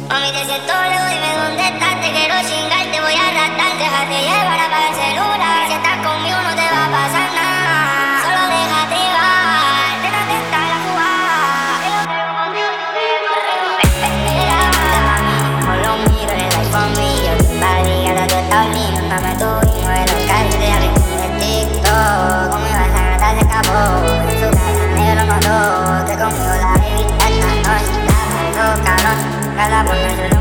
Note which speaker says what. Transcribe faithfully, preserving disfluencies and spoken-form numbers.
Speaker 1: Mami, te siento lejos, dime dónde estás. Te quiero chingar, te voy a arrastrar. Déjate llevar, apaga el celular. Si estás conmigo no te va a pasar nada. Solo déjate llevar, déjate estar a jugar. Que lo quiero contigo, espera, mami, no lo miro, el iPhone mío. Barriga, tú estás lindo, dame tu y mueve los calles. Déjame el TikTok, conmigo esa gata se escapó. En su casa negro no lo, que conmigo la baby esta noche. La ando cabrón, cada por nuestro